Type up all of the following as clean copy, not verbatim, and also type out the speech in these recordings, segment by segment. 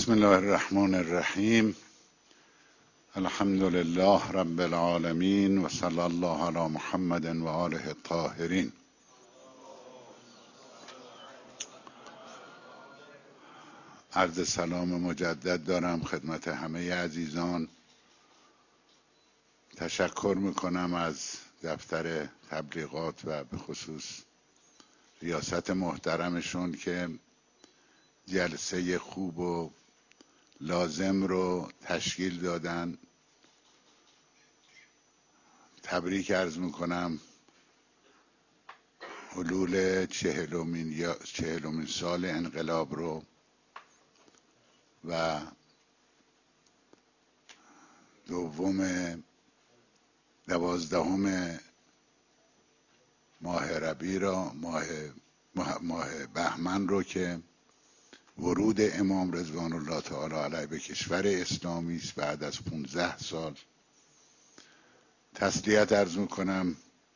بسم الله الرحمن الرحیم. الحمد لله رب العالمین و صلی الله علی محمد و آله الطاهرین. عرض سلام مجدد دارم خدمت همه عزیزان. تشکر میکنم از دفتر تبلیغات و به خصوص ریاست محترمشون که جلسه خوب و لازم رو تشکیل دادن. تبریک عرض میکنم حلول چهلمین سال انقلاب رو و دوازدهم ماه ربیع را ماه بهمن رو که ورود امام رضوان الله تعالی علیه به کشور اسلامی است بعد از 15 سال. تسلیت عرض میکنم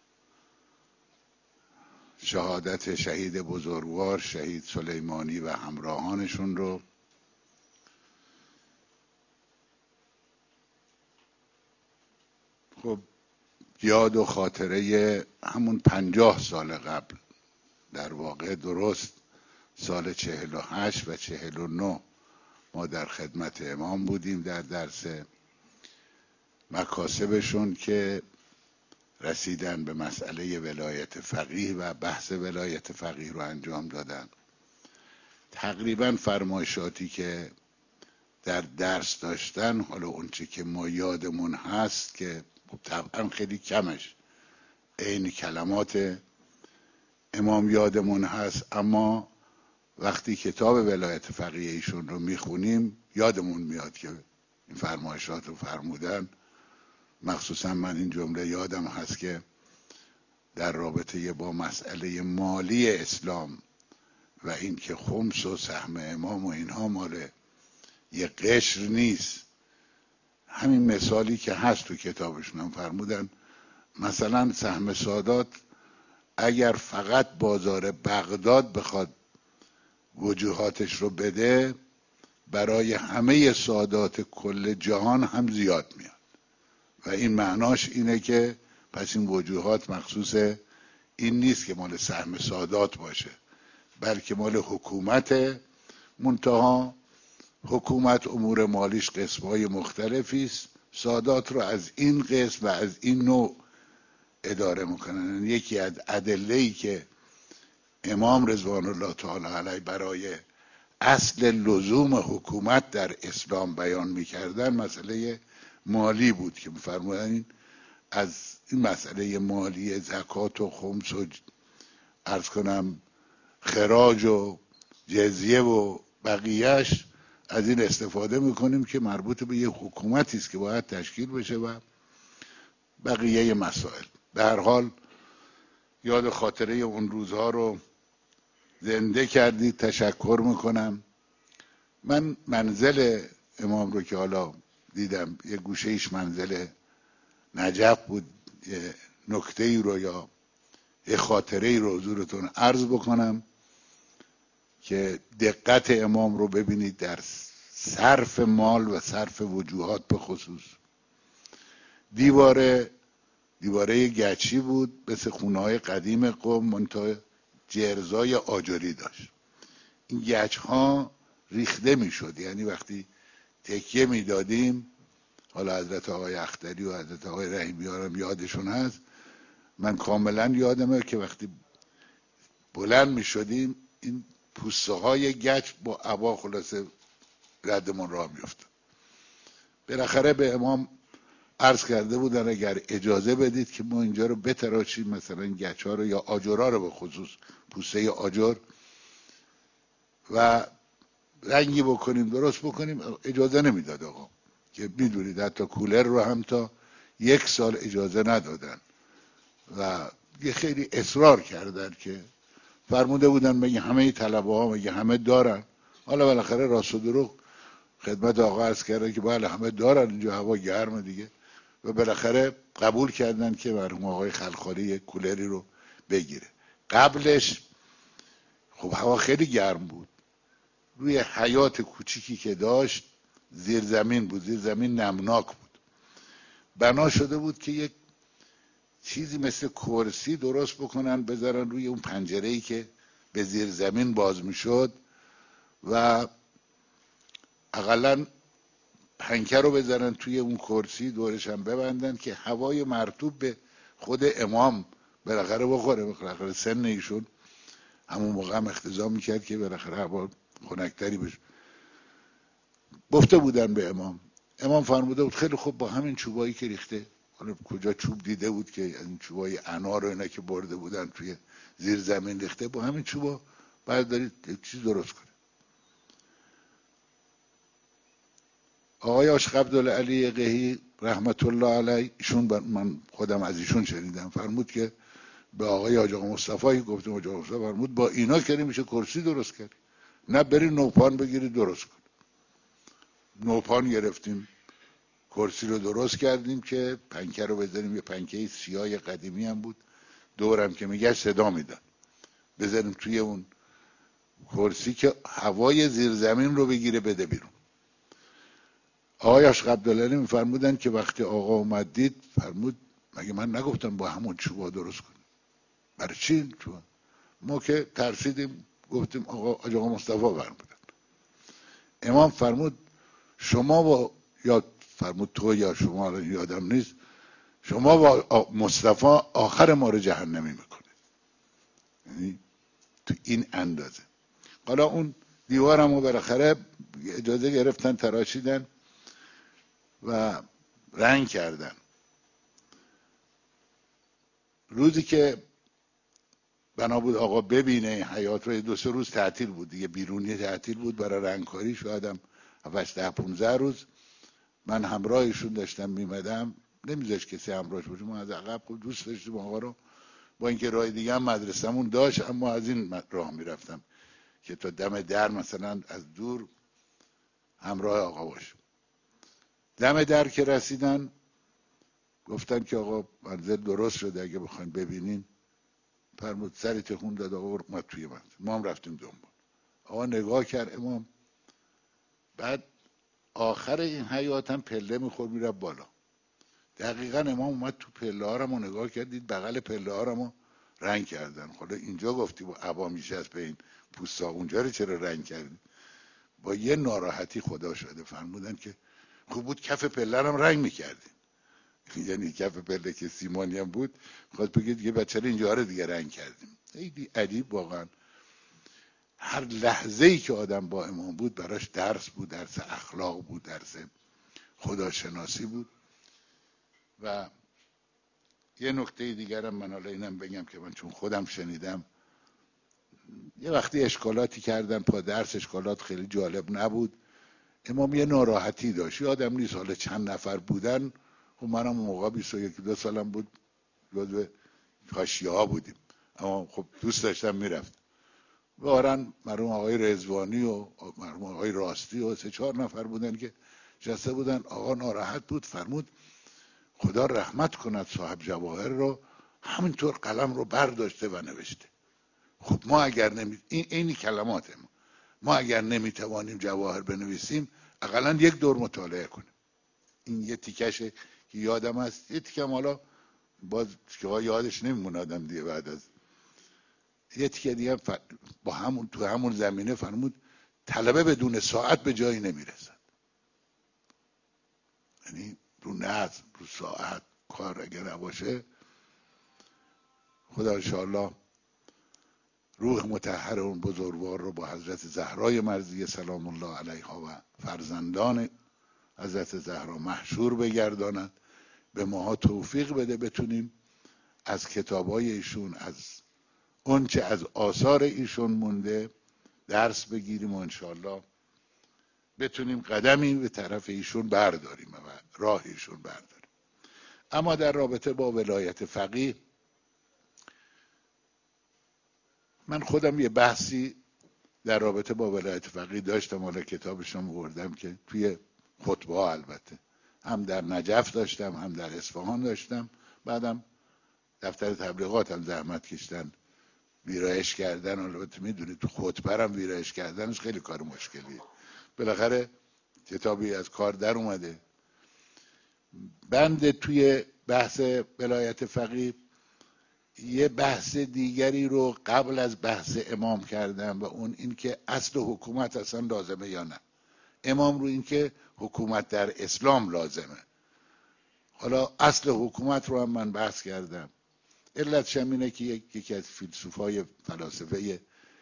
شهادت شهید بزرگوار شهید سلیمانی و همراهانشون رو. خب یاد و خاطره همون 50 سال قبل، در واقع درست سال 48 و 49 ما در خدمت امام بودیم در درس مکاسبشون که رسیدن به مسئله ولایت فقیه و بحث ولایت فقیه رو انجام دادن. تقریبا فرمایشاتی که در درس داشتن، حالا اونچه که ما یادمون هست که طبعا خیلی کمش عین کلمات امام یادمون هست، اما وقتی کتاب ولایت فقیه ایشون رو میخونیم یادمون میاد که این فرمایشات رو فرمودن. مخصوصا من این جمله یادم هست که در رابطه با مسئله مالی اسلام و این که خمس و سهم امام و اینها مال یه قشر نیست. همین مثالی که هست تو کتابشون هم فرمودن، مثلا سهم سادات اگر فقط بازار بغداد بخواد وجوهاتش رو بده، برای همه سادات کل جهان هم زیاد میاد و این معناش اینه که پس این وجوهات مخصوص این نیست که مال سهم سادات باشه، بلکه مال حکومت. منتها حکومت امور مالیش قسمهای مختلفی است، سادات رو از این قسم و از این نوع اداره میکنن. یکی از ادله‌ای که امام رضوان الله تعالی علیه برای اصل لزوم حکومت در اسلام بیان میکردن مسئله مالی بود که میفرمودن از این مسئله مالی زکات و خمس و عرض کنم خراج و جزیه و بقیهش از این استفاده میکنیم که مربوط به یه حکومتی است که باید تشکیل بشه و بقیه مسائل. به هر حال یاد خاطره اون روزها رو زنده کردید، تشکر میکنم. من منزل امام رو که حالا دیدم یه گوشه ایش منزل نجف بود، یه نکته ای رو یا یه خاطره ای رو حضورتون عرض بکنم که دقت امام رو ببینید در صرف مال و صرف وجوهات. به خصوص دیواره گچی بود مثل خونه‌های قدیم قم، منتها جرزای آجری داشت. این گچ ها ریخته میشد، یعنی وقتی تکیه میدادیم، حالا حضرت آقای اختری و حضرت آقای رحیمیان هم یادشون هست، من کاملا یادمه که وقتی بلند میشدیم این پوسته های گچ با عبا خلاصه ردمون راه میافتاد. بالاخره به امام عرض کرده بودن اگر اجازه بدید که ما اینجا رو بتراشیم، مثلا گچ ها رو یا آجرها رو، به خصوص پوسته آجر، و رنگی بکنیم درست بکنیم. اجازه نمیداد آقا، که میدونید حتی کولر رو هم تا 1 سال اجازه ندادن و یه خیلی اصرار کردن که فرموده بودن مگه همه طلبه ها مگه همه دارن. حالا بالاخره راست و دروغ خدمت آقا عرض کرده که بله همه دارن، اینجا هوا گرمه دیگه، و بالاخره قبول کردن که مرحوم آقای خلخالی یک کولری رو بگیره. قبلش خب هوا خیلی گرم بود روی حیاط کوچیکی که داشت زیر زمین بود، زیر زمین نمناک بود، بنا شده بود که یک چیزی مثل کرسی درست بکنن بذارن روی اون پنجره‌ای که به زیر زمین باز میشد و اقلا پنکه رو بذارن توی اون کرسی، دورش هم ببندن که هوای مرطوب به خود امام بالاخره بخوره. بالاخره سن ایشون همون موقع هم اقتضا میکرد که بالاخره هوا خنک‌تری بشه. گفته بودن به امام فرموده بود خیلی خوب، با همین چوبایی که ریخته، حالا کجا چوب دیده بود که این چوبای انار و اینا که برده بودن توی زیر زمین ریخته، با همین چوبا بردارید یک چیز درست کنید. آقای عاشق عبدالعلی قحی رحمت الله علیه، ایشون من خودم از ایشون شنیدم، فرمود که به آقای حاج آقا مصطفی گفتم، حاج آقا مصطفی فرمود با اینا که میشه کرسی درست کرد، نه بری نوپان بگیری درست کن. نوپان گرفتیم، کرسی رو درست کردیم که پنکه رو بذاریم، یه پنکه سیاه قدیمی هم بود، دورم که میگه صدا میداد، بذاریم توی اون کرسی که هوای زیر زمین رو بگیره بده بیرون. آقای عاشق عبدالعلی میفرمودن که وقتی آقا اومد دید، فرمود مگه من نگفتم با همون چوبا درست کنیم؟ برای چی این چوبا؟ ما که ترسیدیم گفتیم آقا مصطفی فرمودن. امام فرمود شما با، یا فرمود تو یا شما، یادم نیست، شما با مصطفی آخر ما رو جهنمی میکنه. یعنی تو این اندازه. حالا اون دیوارمو بالاخره اجازه گرفتن تراشیدن و رنگ کردن. روزی که بنا بود آقا ببینه حیات رو، 2-3 روز تعطیل بود دیگه، بیرونی تعطیل بود برای رنگکاری، شاید هم 7-10-15 روز. من همراهشون داشتم میمدم، نمیذاش کسی همراهش باشه، ما از عقب دوست داشتیم آقا رو، با اینکه راه دیگه هم مدرسمون داشت، اما از این راه میرفتم که تا دم در مثلا از دور همراه آقا باشم. دم در که رسیدن گفتن که آقا منزل درست شده اگه بخواین ببینین. فرمود سری تکون داد، آقا اومد توی منزل، ما هم رفتیم دنبال. آقا نگاه کرد امام، بعد آخر این حیات هم پله میخور میره بالا. دقیقا امام اومد تو پله ها رو نگاه کردید، بغل پله ها رو رنگ کردن. حالا اینجا گفتی با عبا میشه از به این پوستا، اونجا رو چرا رنگ کردی؟ با یه ناراحتی خدا شده فرمودن که خوب بود کف پله هم رنگ میکردیم. یعنی کف پله که سیمانی هم بود، خواست بگید یه بچه اینجا رو دیگه رنگ کردیم. خیلی عجیب واقعا. هر لحظه ای که آدم با امام بود براش درس بود، درس اخلاق بود، درس خداشناسی بود. و یه نکته دیگرم من حالا اینم بگم که من چون خودم شنیدم، یه وقتی اشکالاتی کردن پا درس، اشکالات خیلی جالب نبود، امام یه ناراحتی داشت، یادم نیست حالا چند نفر بودن، و منم اون موقع 21-22 سالم بود، جزو حاشیه ها بودیم، اما خب دوست داشتم میرفت. بارن مرحوم آقای رضوانی و مرحوم آقای راستی و 3-4 نفر بودن که جسته بودن. آقا ناراحت بود، فرمود خدا رحمت کند صاحب جواهر رو، همینطور قلم رو برداشته و نوشته. خب ما اگر این کلمات ما اگر نمیتوانیم جواهر بنویسیم، اقلا یک دور مطالعه کنیم. این یه تیکشه که یادم هست، یه تیکم حالا باز که یادش نمیمونه آدم دیگه، بعد از یه تیکه دیگه با همون تو همون زمینه فرمود طلبه بدون ساعت به جایی نمیرسد. یعنی رو نظم، رو ساعت کار اگر نباشه، خدا انشاءالله روح مطهر اون بزرگوار رو با حضرت زهرای مرضیه سلام الله علیها و فرزندان حضرت زهرا محشور بگرداند، به ماها توفیق بده بتونیم از کتابای ایشون، از اون چه از آثار ایشون مونده درس بگیریم و انشاءالله بتونیم قدمی به طرف ایشون برداریم و راه ایشون برداریم. اما در رابطه با ولایت فقیه، من خودم یه بحثی در رابطه با ولایت فقیه داشتم، حالا کتابشم آوردم که توی خطبه ها، البته هم در نجف داشتم هم در اصفهان داشتم، بعدم دفتر تبلیغاتم زحمت کشتن ویرایش کردن، البته میدونید تو خطبرم ویرایش کردنش خیلی کار مشکلیه. بالاخره کتابی از کار در اومده. بند توی بحث ولایت فقیه یه بحث دیگری رو قبل از بحث امام کردم و اون این که اصل حکومت اصلا لازمه یا نه. امام رو این که حکومت در اسلام لازمه. حالا اصل حکومت رو هم من بحث کردم. علتش هم اینه که یکی از فیلسوفای فلاسفه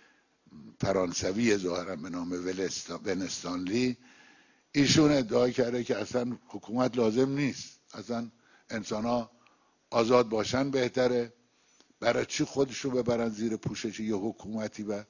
فرانسوی ظاهرا به نام ونستانلی، ایشون ادعا کرده که اصلا حکومت لازم نیست، اصلا انسان ها آزاد باشن بهتره، برای چی خودشو ببرن زیر پوشش یه حکومتی و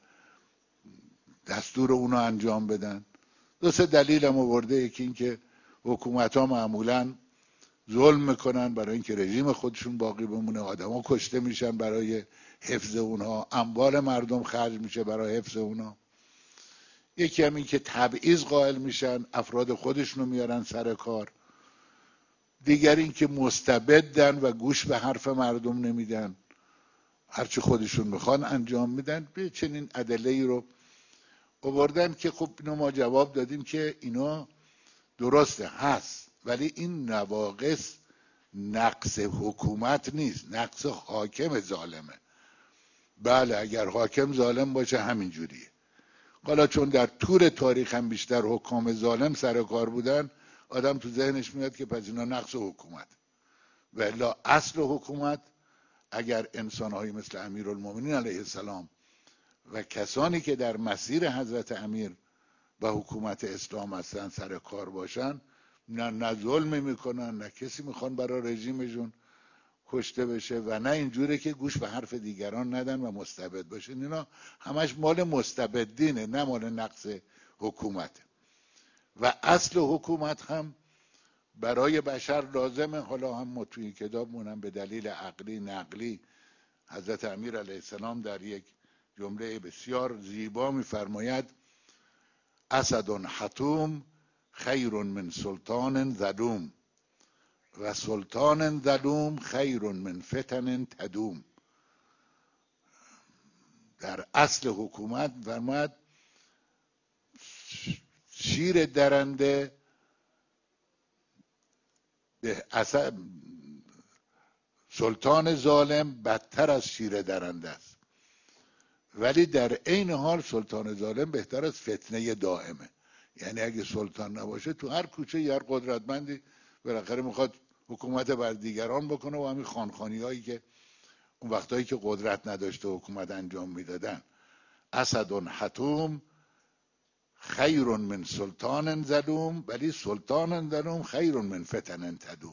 دستور اونو انجام بدن. دو سه دلیل هم آورده. یکی این که حکومت ها معمولا ظلم میکنن برای اینکه رژیم خودشون باقی بمونه، آدم ها کشته میشن برای حفظ اونها، اموال مردم خرج میشه برای حفظ اونها. یکی هم این که تبعیض قائل میشن، افراد خودشونو میارن سر کار. دیگر این که مستبدن و گوش به حرف مردم نمیدن، هرچی خودشون میخوان انجام میدن. به چنین ادله‌ای رو آوردن که خب اینو ما جواب دادیم که اینا درسته هست، ولی این نواقص نقص حکومت نیست، نقص حاکم ظالمه. بله اگر حاکم ظالم باشه همین جوریه. حالا چون در طول تاریخ هم بیشتر حکام ظالم سر کار بودن، آدم تو ذهنش میاد که پس اینا نقص حکومت. و الا اصل حکومت اگر انسان‌هایی مثل امیرالمومنین علیه السلام و کسانی که در مسیر حضرت امیر و حکومت اسلام هستن سر کار باشن، نه ظلمی میکنن، نه کسی میخوان برای رژیمشون کشته بشه، و نه اینجوره که گوش به حرف دیگران ندن و مستبد باشن. اینا همش مال مستبدینه، نه مال نقص حکومت. و اصل حکومت هم برای بشر لازمه. حالا هم ما توی کتابمون هم به دلیل عقلی نقلی حضرت امیر علیه السلام در یک جمله بسیار زیبا میفرماید اسد حتوم خیر من سلطان ظلوم و سلطان ظلوم خیر من فتن تدوم. در اصل حکومت فرماید شیر درنده به سلطان ظالم بدتر از شیر درنده است، ولی در عین حال سلطان ظالم بهتر از فتنه دائمه. یعنی اگه سلطان نباشه تو هر کوچه یه قدرتمندی بالاخره میخواد حکومت بر دیگران بکنه و همین خانخانی هایی که اون وقتایی که قدرت نداشته حکومت انجام میدادن. اسد حتوم خیر من سلطان ظلوم ولی سلطان ظلوم خیر من فتن تدوم.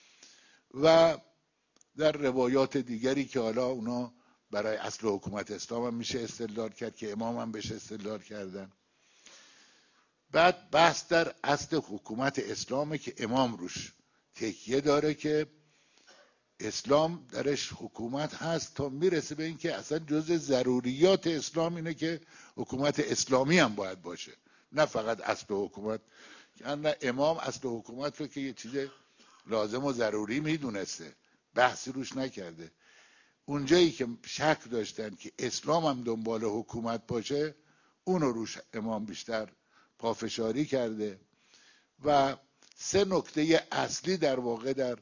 و در روایات دیگری که حالا اونا برای اصل حکومت اسلام هم میشه استدلال کرد که امام هم بهش استدلال کردن. بعد بحث در اصل حکومت اسلامه که امام روش تکیه داره که اسلام درش حکومت هست، تا میرسه به این که اصلا جز ضروریات اسلام اینه که حکومت اسلامی هم باید باشه، نه فقط اصل حکومت. یعنی امام اصل حکومت رو که یه چیز لازم و ضروری میدونسته، بحثی روش نکرده. اونجایی که شک داشتن که اسلام هم دنبال حکومت باشه، اونو روش امام بیشتر پافشاری کرده. و سه نکته اصلی در واقع در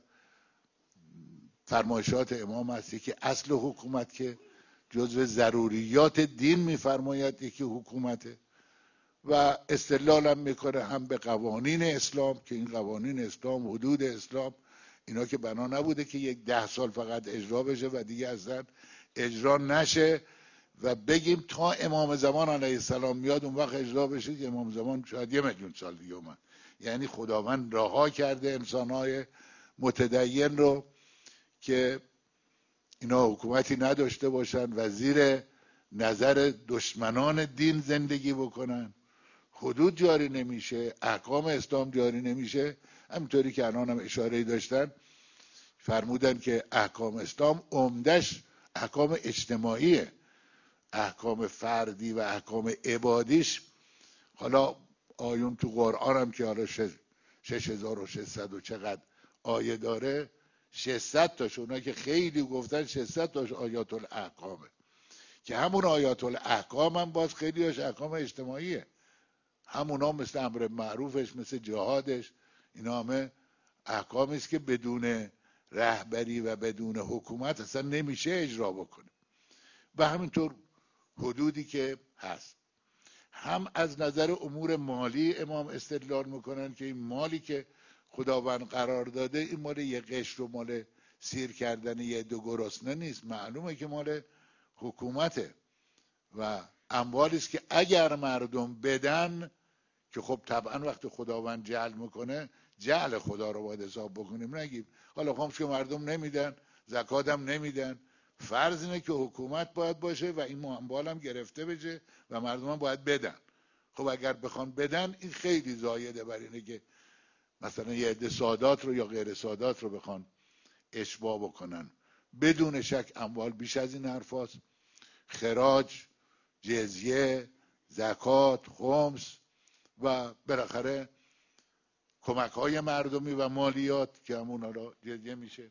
فرمایشات امام هست. یکی اصل حکومت که جزو ضروریات دین میفرماید، یکی حکومته و استدلال هم میکنه هم به قوانین اسلام که این قوانین اسلام، حدود اسلام، اینا که بنا نبوده که یک 10 سال فقط اجرا بشه و دیگه اصلا اجرا نشه و بگیم تا امام زمان علیه السلام میاد اون وقت اجرا بشه، که امام زمان شاید 1 میلیون سال دیگه اومد. یعنی خداوند رها کرده انسانهای متدین رو که اینا حکومتی نداشته باشن و زیر نظر دشمنان دین زندگی بکنن. حدود جاری نمیشه، احکام اسلام جاری نمیشه. همینطوری که الان هم اشاره داشتن فرمودن که احکام اسلام عمدش احکام اجتماعیه، احکام فردی و احکام عبادیش. حالا آیون تو قرآن هم که حالا 6600 و چقدر آیه داره، 600 تاش، اونا که خیلی گفتن 600 تاش آیات الاحکامه که همون آیات الاحکام هم باز خیلی هاش احکام اجتماعیه، همونا مثل امر معروفش، مثل جهادش، اینا همه احکامی است که بدون رهبری و بدون حکومت اصلا نمیشه اجرا بکنه. و همینطور حدودی که هست. هم از نظر امور مالی امام استدلال میکنن که این مالی که خداوند قرار داده این مال یه قشر و مال سیر کردن یه دو گرسنه نیست، معلومه که مال حکومته و اموالی است که اگر مردم بدن، که خب طبعا وقتی خداوند جعل میکنه جعل خدا رو باید حساب بکنیم، نگیم حالا خامش که مردم نمیدن، زکات هم نمیدن، فرض اینه که حکومت باید باشه و این اموال هم گرفته بشه و مردم هم باید بدن. خب اگر بخوان بدن این خیلی زایده بر اینه که مثلا یه عده سادات رو یا غیر سادات رو بخوان اشباع بکنن. بدون شک اموال بیش از این حرف هست. خراج، جزیه، زکات، خمس و بالاخره کمک های مردمی و مالیات که همون حالا جزیه میشه.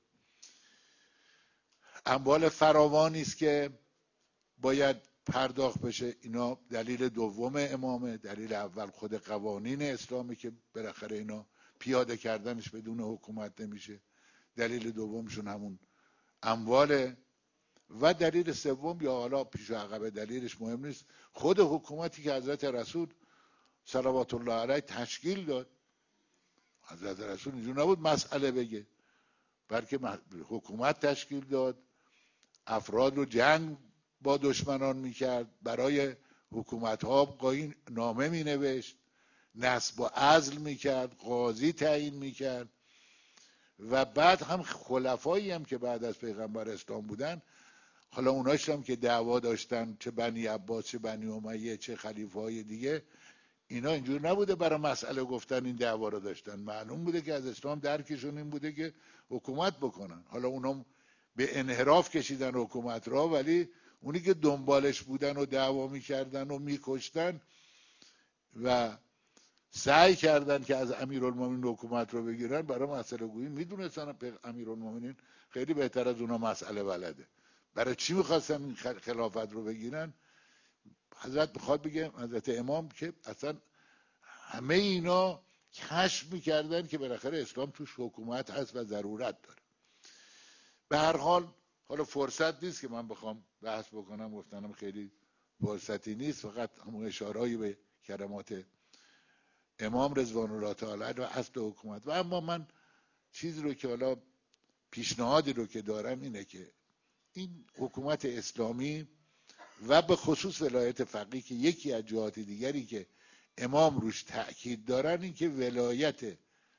اموال فراوانی است که باید پرداخت بشه. اینا دلیل دوم امامه. دلیل اول خود قوانین اسلامی که بالاخره اینا پیاده کردنش بدون حکومت نمیشه. دلیل دومشون همون امواله. و دلیل سوم یا حالا پیش و عقب دلیلش مهم نیست، خود حکومتی که حضرت رسول صلوات الله علیه تشکیل داد. حضرت رسول اینجور نبود مسئله بگه، بلکه حکومت تشکیل داد، افراد رو جنگ با دشمنان میکرد، برای حکومت ها قاین نامه مینوشت، نصب و عزل میکرد، قاضی تعیین میکرد و بعد هم خلفایی هم که بعد از پیغمبر اسلام بودن، حالا اوناش هم که دعوا داشتن، چه بنی عباس چه بنی امیه چه خلیفه های دیگه، اینا اینجور نبوده برای مسئله گفتن این دعوا رو داشتن، معلوم بوده که از اسلام درکشون این بوده که حکومت بکنن. حالا اونا به انحراف کشیدن حکومت را، ولی اونی که دنبالش بودن و دعوا میکردن و میکشتن و سعی کردن که از امیرالمومنین حکومت رو بگیرن، برای مسئله گویی میدونستن امیرالمومنین خیلی بهتر از اونا مسئله بلده. برای چی میخواستن این خلافت رو بگیرن؟ حضرت میخواد بگه، حضرت امام، که اصلا همه اینا کشف میکردن که بالاخره اسلام توش حکومت هست و ضرورت داره. به هر حال حالا فرصت نیست که من بخوام بحث بکنم، گفتنم خیلی فرصتی نیست، فقط همون اشارهایی به کلمات امام رضوان الله تعالی و اصل حکومت. و اما من چیزی رو که حالا پیشنهادی رو که دارم اینه که این حکومت اسلامی و به خصوص ولایت فقیه که یکی از جهات دیگری که امام روش تأکید دارن، این که ولایت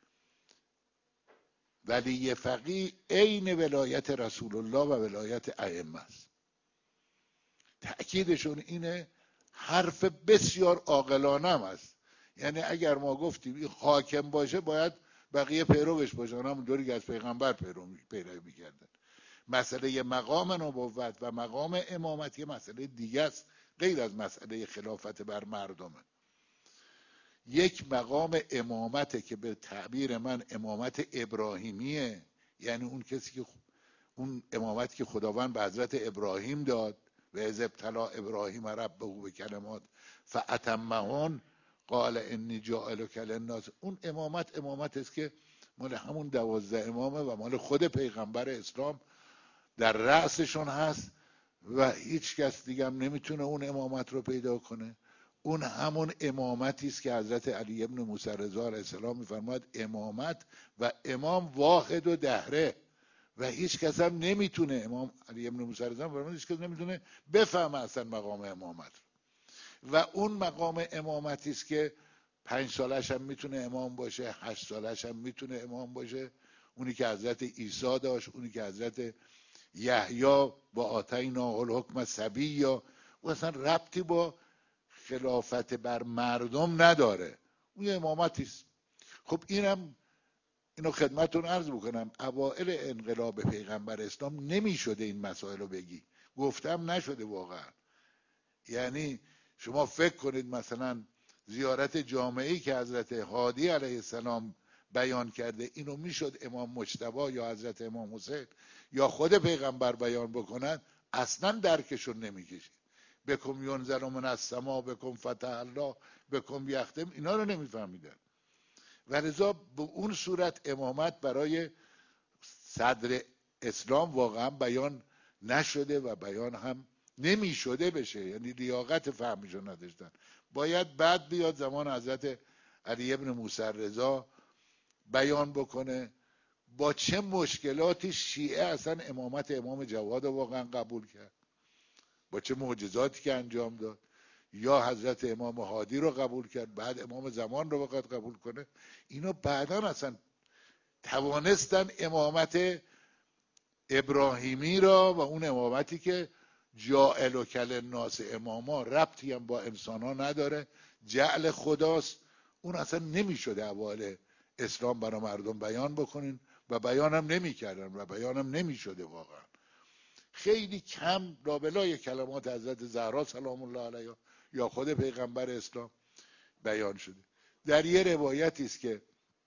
ولی فقیه عین ولایت رسول الله و ولایت ائمه است. تأکیدشون اینه، حرف بسیار عاقلانه هم است. یعنی اگر ما گفتیم این حاکم باشه باید بقیه پیروش باشن، همونطوری که از پیغمبر پیروی میکردن. مسئله مقام نبوت و مقام امامت یه مسئله دیگه است، غیر از مسئله خلافت بر مردمه. یک مقام امامته که به تعبیر من امامت ابراهیمیه، یعنی اون کسی که اون امامت که خداوند به حضرت ابراهیم داد، و اذ ابتلی ابراهیم ربه به کلمات فاتمهن قال انی جاعلک للناس. اون امامت است که مال همون 12 امامه و مال خود پیغمبر اسلام در رأسشون هست و هیچ کس دیگه هم نمیتونه اون امامت رو پیدا کنه. اون همون امامتی است که حضرت علی ابن موسی رضا علیه السلام میفرماد امامت و امام واحد و دهره و هیچ کس هم نمیتونه، امام علی ابن موسی رضا فرمود هیچ کس نمیتونه بفهمه اصلا مقام امامت. و اون مقام امامتی است که 5 سالش هم میتونه امام باشه، 8 سالش هم میتونه امام باشه. اونی که حضرت عیسی داشت، اونی که حضرت یحیی با آتینا الحکم صبیا، و اصلا ربطی با خلافت بر مردم نداره، اون یه امامتی است. خب اینو خدمتتون عرض بکنم، اوائل انقلاب پیغمبر اسلام نمیشده این مسائل رو بگی، گفتم نشده واقعا. یعنی شما فکر کنید مثلا زیارت جامعه‌ای که حضرت هادی علیه السلام بیان کرده، اینو میشد امام مجتبی یا حضرت امام حسین یا خود پیغمبر بیان بکنن، اصلا درکشون نمیکشید. بکن ینزل من السما، بکن فتح الله، بکن بیختم، اینا رو نمیفهمیدن و لذا به اون صورت امامت برای صدر اسلام واقعا بیان نشده و بیان هم نمی شده بشه، یعنی لیاقت فهمیشو نداشتن. باید بعد بیاد زمان حضرت علی ابن موسی رضا بیان بکنه با چه مشکلاتی شیعه اصلا امامت امام جواد واقعا قبول کرد، با چه معجزاتی که انجام داد، یا حضرت امام هادی رو قبول کرد بعد امام زمان رو بخواد قبول کنه. اینو بعدا اصلا توانستن امامت ابراهیمی را و اون امامتی که جاعل و کل الناس اماما ربطی هم با انسان ها نداره، جعل خداست، اون اصلا نمیشده اوائل اسلام برای مردم بیان بکنین و بیان هم نمی کردن و بیان هم نمی شده. واقعا خیلی کم لابلای کلمات حضرت زهرا سلام الله علیها یا خود پیغمبر اسلام بیان شده. در یه روایتی است که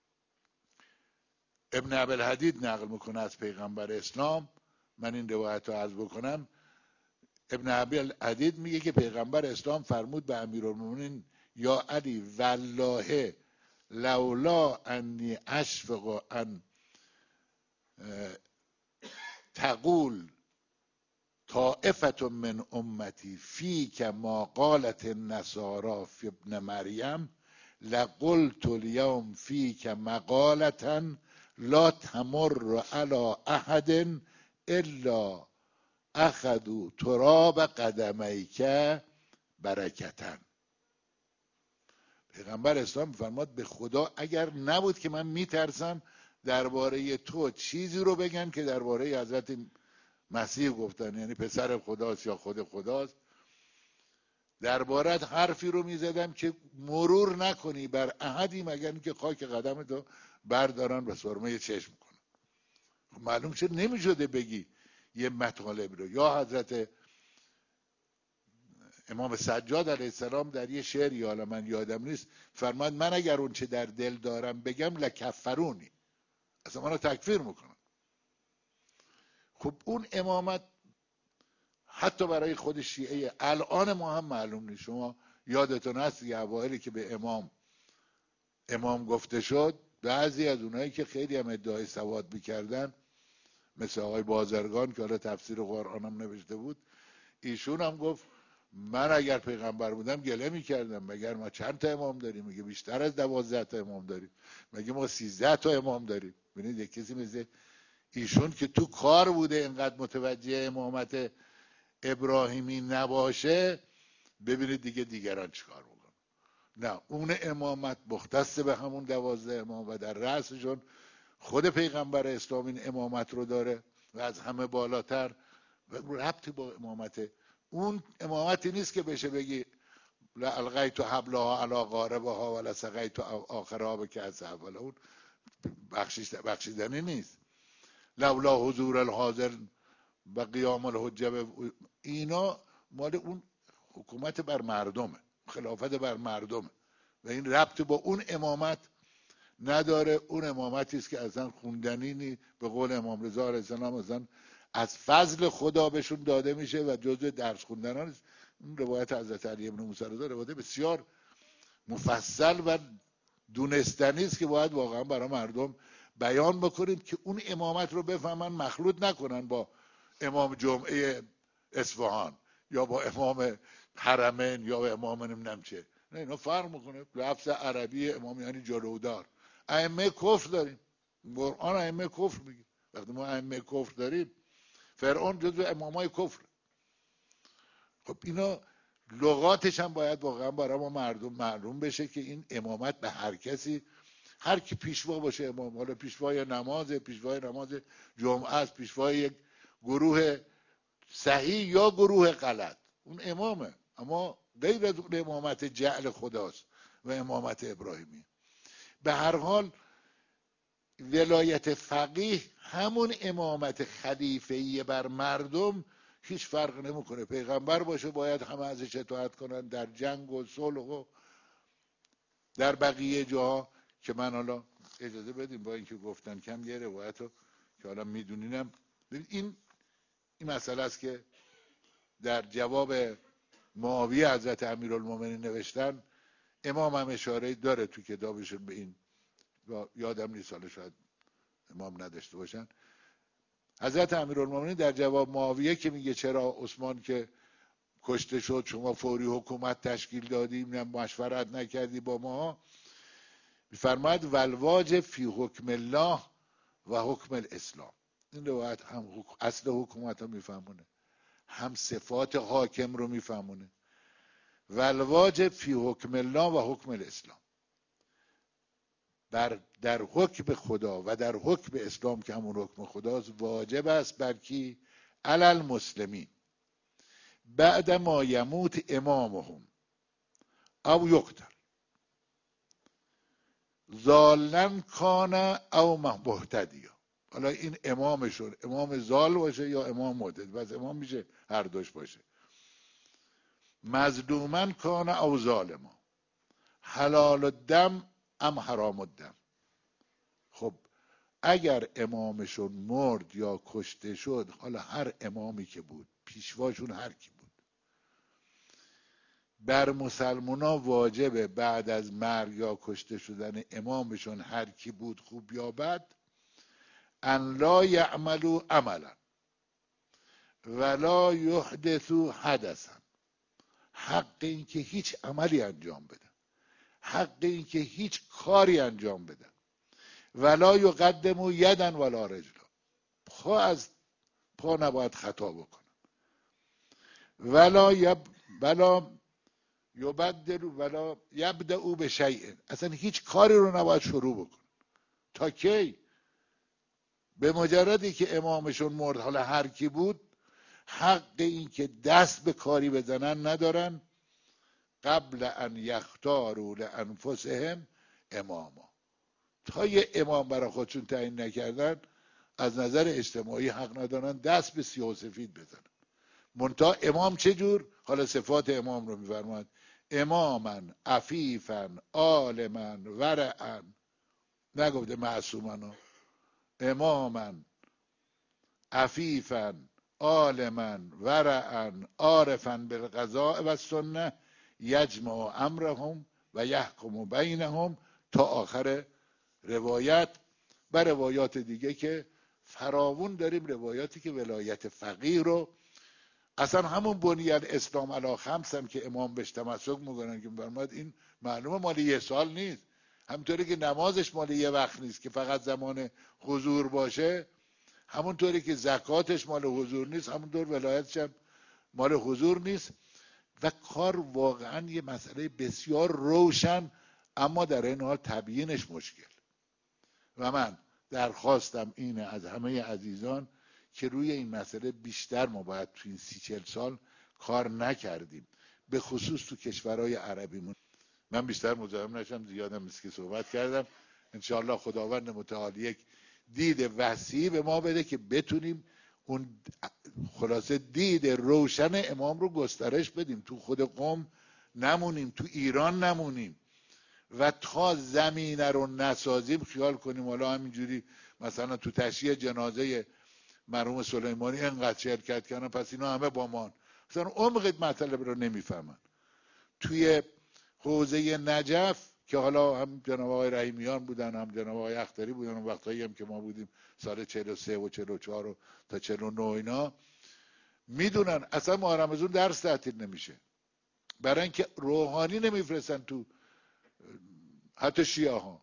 ابن ابوالحدید نقل میکنه از پیغمبر اسلام، من این روایت رو عرض بکنم. ابن ابوالحدید میگه که پیغمبر اسلام فرمود به امیرالمومنین یا علی والله لولا انی اشفق ان تقول طائفة من امتی فیک ما قالت النصارى فی ابن مریم لقلت اليوم فیک مقالة لا تمر على احد الا اخذوا تراب قدمیک برکتن. پیغمبر اسلام فرماد به خدا اگر نبود که من میترسم درباره تو چیزی رو بگن که درباره حضرت مسیح گفتن، یعنی پسر خداست یا خود خداست، دربارت حرفی رو میزدم که مرور نکنی بر احدی مگر اینکه خاک قدمتو بردارن و سرمه چشم کنن. معلوم شد نمیشده بگی یه مطالب رو. یا حضرت امام سجاد علیه السلام در یه شعری، حالا من یادم نیست، فرماد من اگر اون چه در دل دارم بگم لکفرونی، اصلا منو تکفیر میکنن. خب اون امامت حتی برای خود شیعه الان ما هم معلوم نیست. شما یادتون هست یه اوائلی که به امام گفته شد، بعضی از اونایی که خیلی هم ادعای سواد میکردن مثل آقای بازرگان که حالا تفسیر قرآن هم نوشته بود، ایشون هم گفت من اگر پیغمبر بودم گله میکردم، مگر ما چند تا امام داریم؟ میگه بیشتر از 12 تا امام داریم. مگه ما 13 تا امام داریم؟ ببینید یک کسی مثل ایشون که تو کار بوده اینقدر متوجه امامت ابراهیمی نباشه، ببینید دیگران چیکار میکنن. نه، اون امامت مختص به همون 12 امام و در رأسشون خود پیغمبر اسلام این امامت رو داره و از همه بالاتر و ربطی با امامت اون امامتی نیست که بشه بگی القیت حبلها علی غاربها و لسقیت آخرها به کأس اول. اون بخشیدنی نیست. لولا حضور الحاضر و قیام الحجه، اینا مال اون حکومت بر مردمه، خلافت بر مردمه و این ربط با اون امامت نداره. اون امامتی است که اصلا خوندنی نی، به قول امام رضا علیه السلام اصلا از فضل خدا بهشون داده میشه و جزء درس خوندنان است. این روایت حضرت علی ابن موسی رضا روایت بسیار مفصل و دونستنی است که باید واقعا برای مردم بیان بکنیم که اون امامت رو بفهمن، مخلوط نکنن با امام جمعه اصفهان یا با امام حرمین یا با امام نمیدونم چه. نه، اینا فرق میکنه. لفظ عربی امام یعنی جلودار. ائمه کفر داریم، قرآن ائمه کفر میگه. وقتی ما ائمه کفر داریم، فرعون جزو امامای کفر. خب اینا لغاتش هم باید واقعا برای ما مردم معلوم بشه که این امامت به هر کسی، هر کی پیشوا باشه امام، حالا پیشوای نماز، پیشوای نماز جمعه است، پیشوای یک گروه صحیح یا گروه غلط، اون امامه. اما غیر از اون امامت جعل خداست و امامت ابراهیمی. به هر حال ولایت فقیه همون امامت خلیفه‌ای بر مردم، هیچ فرق نمیکنه. پیغمبر باشه باید همه ازش اطاعت کنن در جنگ و صلح و در بقیه جاها. که من حالا اجازه بدیم با اینکه گفتن کم یه روایت رو که حالا میدونینم، این مسئله است که در جواب معاویه حضرت امیرالمومنین نوشتن، امام هم اشاره داره تو کتابشون به این، یادم نیست حالا شاید امام نداشته باشن. حضرت امیرالمومنین در جواب معاویه که میگه چرا عثمان که کشته شد شما فوری حکومت تشکیل دادیم مشورت نکردی با ما، میفرماید والواجب فی حکم الله و حکم الاسلام. این روایت هم اصل حکومت رو میفهمونه، هم صفات حاکم رو میفهمونه. والواجب فی حکم الله و حکم الاسلام، در حکم خدا و در حکم اسلام که همون حکم خداست، واجب است بر کی؟ علی المسلمین بعد ما یموت امامهم او یقتل ضالا کان او مهتدیا. حالا این امامشون امام ضال باشه یا امام مهتدی، بس امام میشه هر دوش باشه. مظلومن کان او ظالما حلال الدم ام حرام الدم. خب اگر امامشون مرد یا کشته شد، حالا هر امامی که بود، پیشواشون هر کی بود، بر مسلمونا واجبه بعد از مرگ یا کشته شدن امامشون هر کی بود، خوب یا بد، ان لا یعملوا عملا ولا یحدثوا حدثا. حق این که هیچ عملی انجام بدن، حق این که هیچ کاری انجام بدن، ولا یقدموا یدا ولا رجلا، پا از پا نباید خطا بکنن، ولا یبدأوا به شیء، اصلا هیچ کاری رو نباید شروع بکن. تا کی؟ به مجردی که امامشون مرد، حالا هر کی بود، حق این که دست به کاری بزنن ندارن قبل ان یختاروا لانفسهم اماما. تا یه امام برای خودشون تعیین نکردن، از نظر اجتماعی حق ندارن دست به سیاه و سفید بزنن. منتها امام چجور؟ حالا صفات امام رو میفرماد: اماما عفیفا عالما ورعا، نگفته معصوما، اماما عفیفا عالما ورعا عارفا بالقضاء و السنه یجمع امرهم و یحکم بینهم، تا آخر روایت. و روایات دیگه که فراوون داریم، روایاتی که ولایت فقیه رو، اصلا همون بنیان اسلام علی خمس هم که امام بهش تمسک میکنن که فرمود این معلومه مال یه سال نیست، همونطوری که نمازش مال یه وقت نیست که فقط زمان حضور باشه، همونطوری که زکاتش مال حضور نیست، همونطور ولایتش هم مال حضور نیست. و کار واقعا یه مسئله بسیار روشن، اما در این حال تبیینش مشکل. و من درخواستم اینه از همه عزیزان که روی این مسئله بیشتر ما باید تو این 30-40 سال کار نکردیم، به خصوص تو کشورهای عربیمون. من بیشتر مزاحم نشم، زیادم مسکی صحبت کردم. انشاءالله خداوند متعال یک دید وسیع به ما بده که بتونیم اون خلاصه دید روشن امام رو گسترش بدیم، تو خود قم نمونیم، تو ایران نمونیم، و تا زمینه رو نسازیم خیال کنیم حالا همینجوری مثلا تو تشییع جنازه مرحوم سلیمانی انقدر شرکت کردن پس اینا همه با ما، مثلا عمق مطلب رو نمیفهمن. توی حوزه نجف که حالا هم جناب آقای رحیمیان بودن، هم جناب آقای اختری بودن، وقتایی هم که ما بودیم سال 43 و 44 و تا 49 اینا، میدونن اصلا ماه رمضان درس تعطیل نمیشه، برای اینکه روحانی نمیفرستن تو، حتی شیعه ها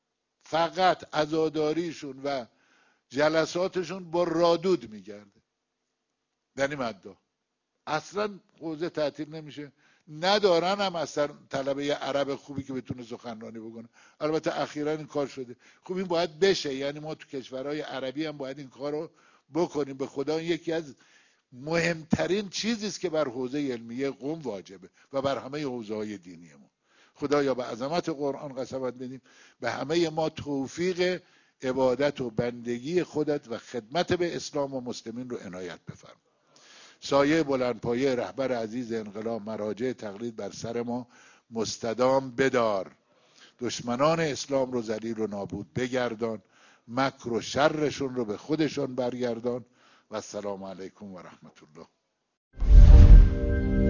فقط عزاداریشون و جلساتشون با رادود میگرده، یعنی مدا اصلا حوزه تعطیل نمیشه. ندارن هم اصلا طلبه عرب خوبی که بتونه سخنرانی بکنه. البته اخیرا این کار شده، خب این باید بشه، یعنی ما تو کشورهای عربی هم باید این کار رو بکنیم. به خدا یکی از مهمترین چیزی است که بر حوزه علمیه قم واجبه و بر همه حوزه های دینی ما. خدایا به عظمت قرآن قسمت بدیم به همه ما توفیق عبادت و بندگی خودت و خدمت به اسلام و مسلمین رو عنایت بفرما. سایه بلندپایه رهبر عزیز انقلاب مراجع تقلید بر سر ما مستدام بدار. دشمنان اسلام رو ذلیل و نابود بگردان، مکر و شرشون رو به خودشون برگردان. و السلام علیکم و رحمت الله.